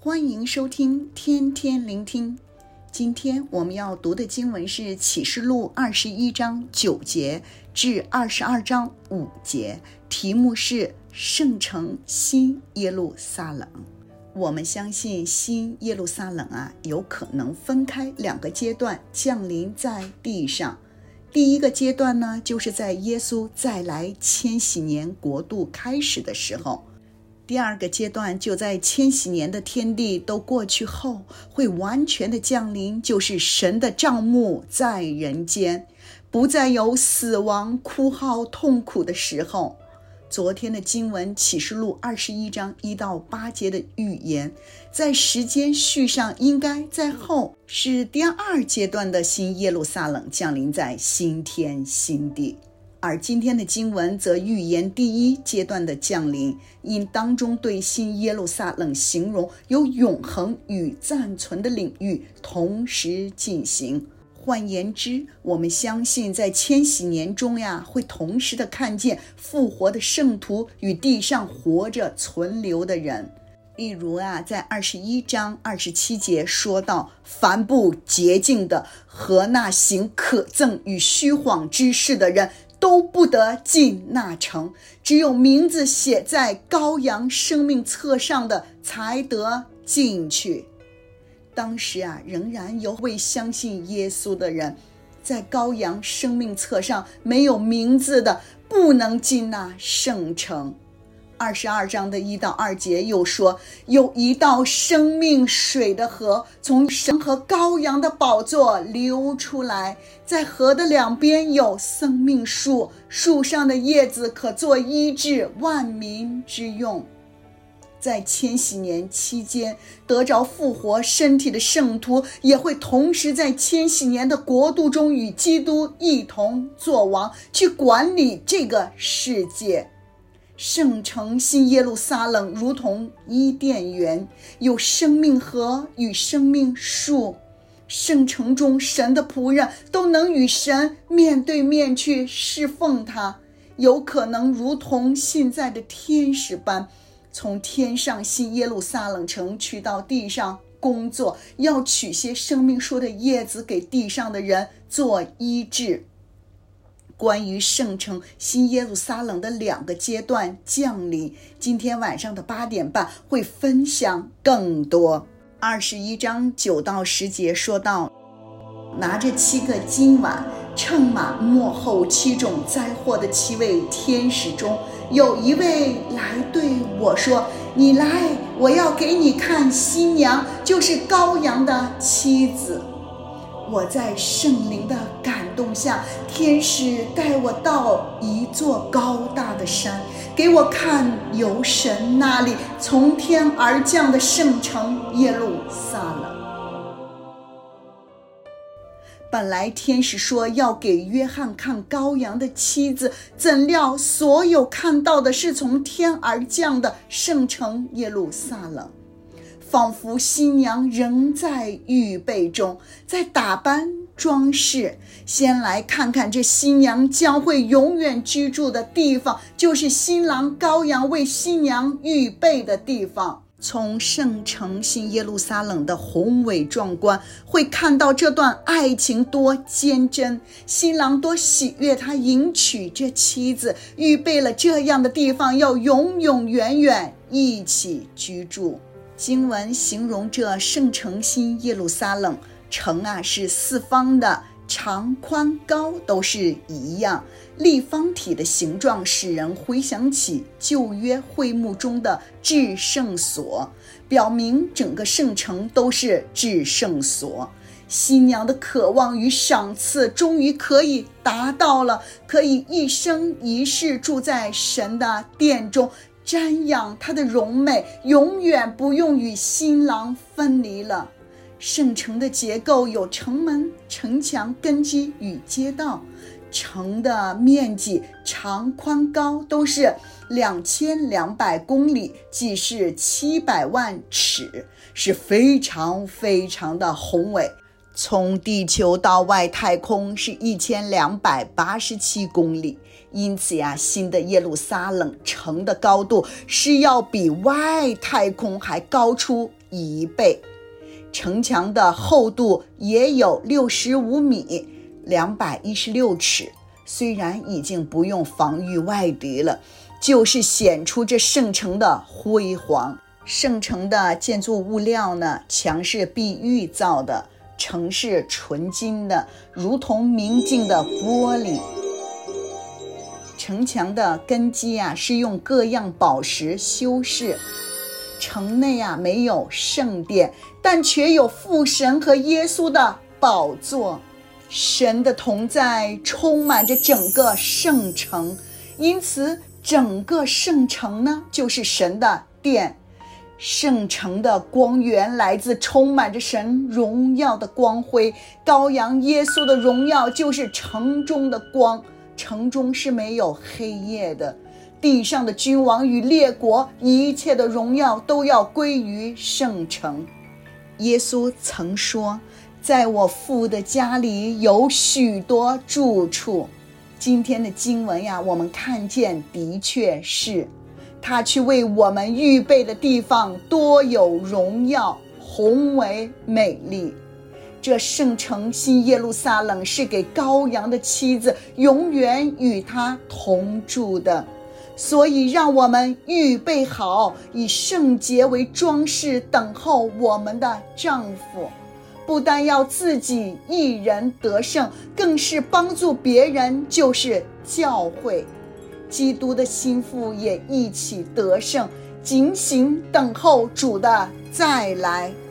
欢迎收听天天聆听。今天我们要读的经文是启示录21章9节至22章5节，题目是圣城新耶路撒冷。我们相信新耶路撒冷有可能分开两个阶段降临在地上。第一个阶段呢，就是在耶稣再来千禧年国度开始的时候。第二个阶段就在千禧年的天地都过去后，会完全的降临，就是神的帐幕在人间，不再有死亡、哭号、痛苦的时候。昨天的经文启示录21章1到8节的预言，在时间序上应该在后，是第二阶段的新耶路撒冷降临在新天新地。而今天的经文则预言第一阶段的降临，因当中对新耶路撒冷形容有永恒与暂存的领域同时进行。换言之，我们相信在千禧年中会同时的看见复活的圣徒与地上活着存留的人。例如在21章27节说到，凡不洁净的和那行可憎与虚谎之事的人都不得进那城，只有名字写在羔羊生命册上的才得进去。当时仍然有未相信耶稣的人，在羔羊生命册上没有名字的，不能进那圣城。22章的1到2节又说，有一道生命水的河从神和羔羊的宝座流出来，在河的两边有生命树，树上的叶子可做医治万民之用。在千禧年期间得着复活身体的圣徒，也会同时在千禧年的国度中与基督一同作王，去管理这个世界。圣城新耶路撒冷如同伊甸园，有生命河与生命树。圣城中神的仆人都能与神面对面去侍奉他，有可能如同现在的天使般，从天上新耶路撒冷城去到地上工作，要取些生命树的叶子给地上的人做医治。关于圣城新耶路撒冷的两个阶段降临，今天晚上的8点半会分享更多。21章9到10节说到，拿着7个金碗称满末后7种灾祸的7位天使中，有一位来对我说，你来，我要给你看新娘，就是羔羊的妻子。我在圣灵的感动下，天使带我到一座高大的山，给我看由神那里从天而降的圣城耶路撒冷。本来天使说要给约翰看羔羊的妻子，怎料所有看到的是从天而降的圣城耶路撒冷，仿佛新娘仍在预备中，在打扮装饰。先来看看这新娘将会永远居住的地方，就是新郎羔羊为新娘预备的地方。从圣城新耶路撒冷的宏伟壮观，会看到这段爱情多坚贞，新郎多喜悦他迎娶这妻子，预备了这样的地方，要永永远远一起居住。经文形容这圣城新耶路撒冷城是四方的，长宽高都是一样，立方体的形状使人回想起旧约会幕中的至圣所，表明整个圣城都是至圣所。新娘的渴望与赏赐终于可以达到了，可以一生一世住在神的殿中，瞻仰他的荣美，永远不用与新郎分离了。圣城的结构有城门、城墙、根基与街道。城的面积长宽高都是2200公里，即是700万尺，是非常非常的宏伟。从地球到外太空是1287公里，因此新的耶路撒冷城的高度是要比外太空还高出 1倍。城墙的厚度也有65米，216尺。虽然已经不用防御外敌了，就是显出这圣城的辉煌。圣城的建筑物料呢，墙是碧玉造的，城是纯金的，如同明镜的玻璃。城墙的根基是用各样宝石修饰。城内没有圣殿，但却有父神和耶稣的宝座。神的同在充满着整个圣城，因此整个圣城呢，就是神的殿。圣城的光源来自充满着神荣耀的光辉，羔羊耶稣的荣耀就是城中的光，城中是没有黑夜的。地上的君王与列国，一切的荣耀都要归于圣城。耶稣曾说，在我父的家里有许多住处。今天的经文我们看见的确是他去为我们预备的地方多有荣耀，宏伟美丽。这圣城新耶路撒冷是给羔羊的妻子永远与他同住的，所以让我们预备好，以圣洁为装饰，等候我们的丈夫。不但要自己一人得胜，更是帮助别人，就是教会。基督的心腹也一起得胜，警醒等候主的再来。